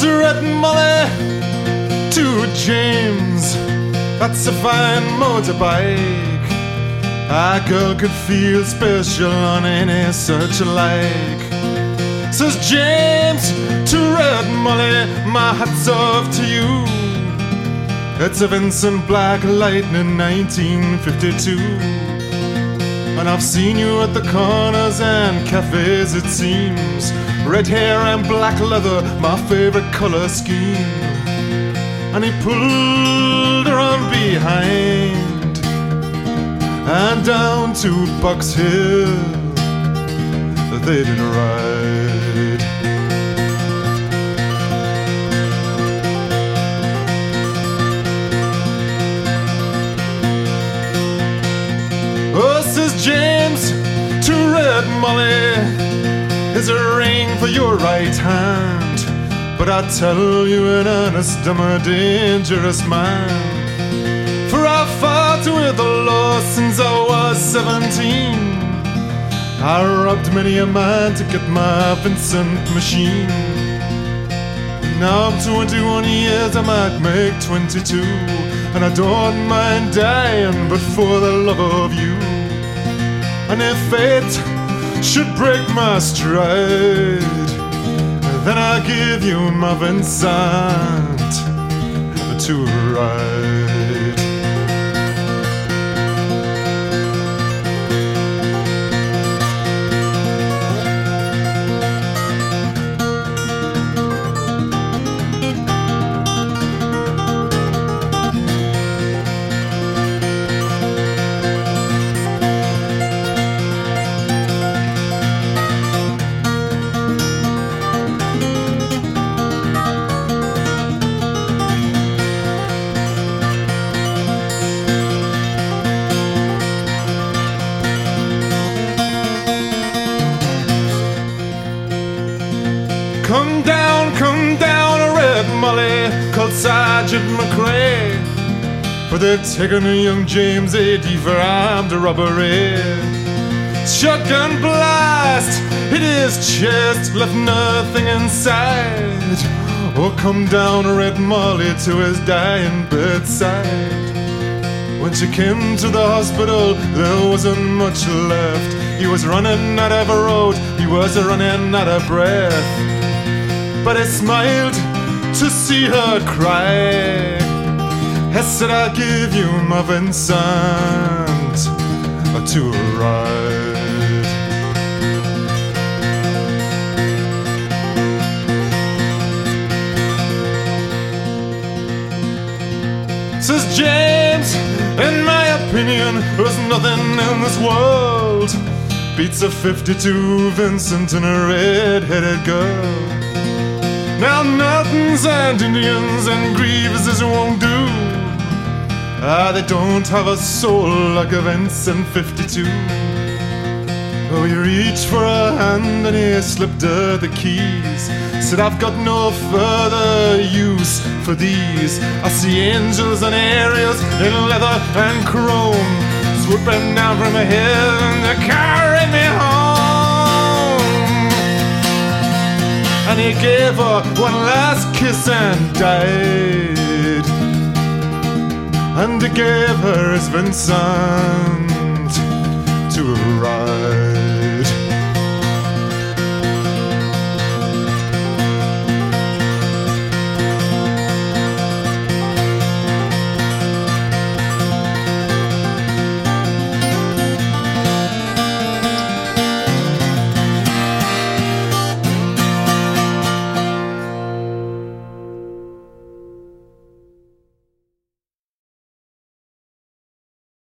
was red Molly to James. That's a fine motorbike. A girl could feel special on any such like. Says James to red Molly, my hat's off to you. It's a Vincent Black Lightning 1952. And I've seen you at the corners and cafes, it seems. Red hair and black leather, my favorite color scheme. And he pulled her on behind and down to Box Hill they did ride. Oh, says James to red Molly, is a ring for your right hand, but I tell you in earnest, I'm a dangerous man. For I've fought with the law since I was 17. I robbed many a man to get my Vincent machine. Now I'm 21 years, I might make 22, and I don't mind dying, but for the love of you. And if fate should break my stride, then I'll give you my Vincent to ride. Come down, red Molly, called Sergeant McRae, for they've taken a young James A.D. for armed robbery. Shotgun blast hit his chest, left nothing inside. Oh, come down, red Molly, to his dying bedside. When she came to the hospital, there wasn't much left. He was running out of a road, he was running out of breath. But I smiled to see her cry. I said, I'll give you my Vincent to ride. Says James, in my opinion, there's nothing in this world beats a 52 Vincent and a red-headed girl. Now Nortons and Indians and Grieveses won't do. They don't have a soul like a Vincent 52. Oh, he reached for a hand and he slipped her the keys. Said, I've got no further use for these. I see angels and aerials in leather and chrome, swooping down from heaven to carry me home. And he gave her one last kiss and died. And he gave her his Vincent to ride.